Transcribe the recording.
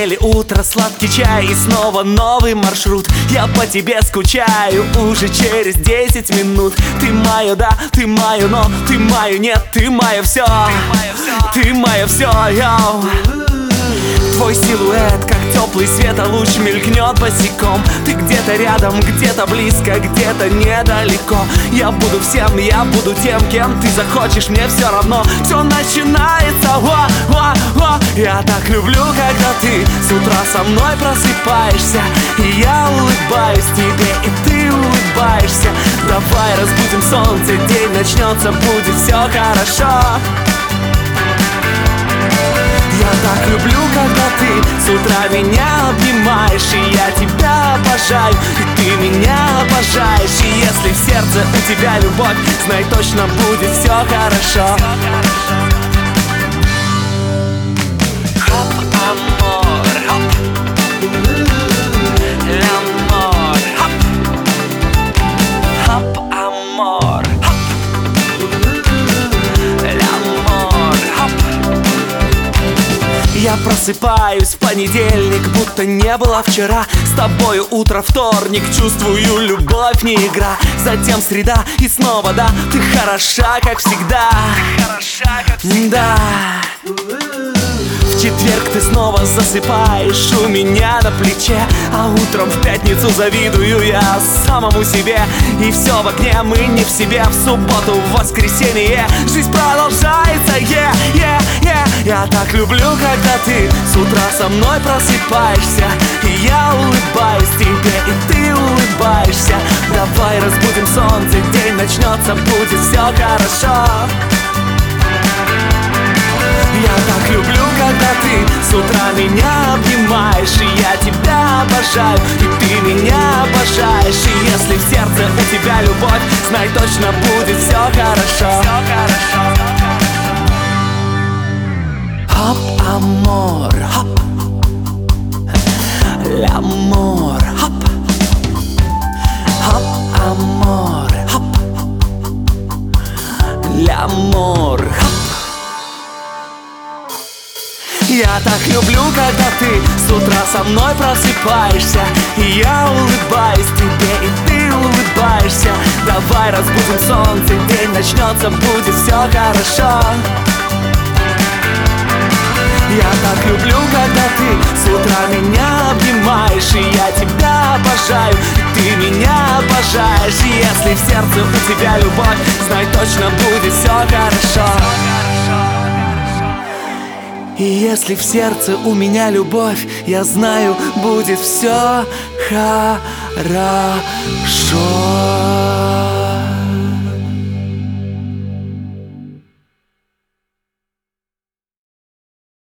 постели утро, сладкий чай и снова новый маршрут. Я по тебе скучаю уже через 10 минут. Ты мое, да, ты мое, но ты мое, нет, ты мое все. Ты мое все, йоу. Твой силуэт, как теплый светолуч, мелькнет босиком. Ты где-то рядом, где-то близко, где-то недалеко. Я буду всем, я буду тем, кем ты захочешь, мне все равно. Все начинается, о-о-о. Я так люблю, когда ты с утра со мной просыпаешься, и я улыбаюсь тебе, и ты улыбаешься. Давай разбудим солнце, день начнется, будет все хорошо. Я так люблю, когда ты с утра меня обнимаешь, и я тебя обожаю, и ты меня обожаешь. И если в сердце у тебя любовь, знай, точно будет все хорошо. Хоп, амор, хоп, l'amor, хоп, хоп, амор, хоп, l'amor, хоп. Я просыпаюсь в понедельник, будто не было вчера. С тобою утро вторник, чувствую, любовь не игра. Затем среда и снова, да, ты хороша, как всегда. Да. В четверг ты снова засыпаешь у меня на плече, а утром в пятницу завидую я самому себе. И все в огне, мы не в себе. В субботу, в воскресенье жизнь продолжается, Я так люблю, когда ты с утра со мной просыпаешься, и я улыбаюсь тебе, и ты улыбаешься. Давай разбудим солнце, день начнется, будет все хорошо. Я так люблю, когда ты с утра меня обнимаешь, и я тебя обожаю, и ты меня обожаешь. И если в сердце у тебя любовь, знай, точно будет все хорошо. Хоп, амор, хоп, l'amor, хоп, хоп, амор, хоп, l'amor, хоп. Я так люблю, когда ты с утра со мной просыпаешься, и я улыбаюсь тебе, и ты улыбаешься. Давай разбудим солнце, день начнется, будет все хорошо. Я так люблю, когда ты с утра меня обнимаешь, и я тебя обожаю, и ты меня обожаешь. И если в сердце у тебя любовь, знай, точно будет все хорошо. И если в сердце у меня любовь, я знаю, будет все хорошо.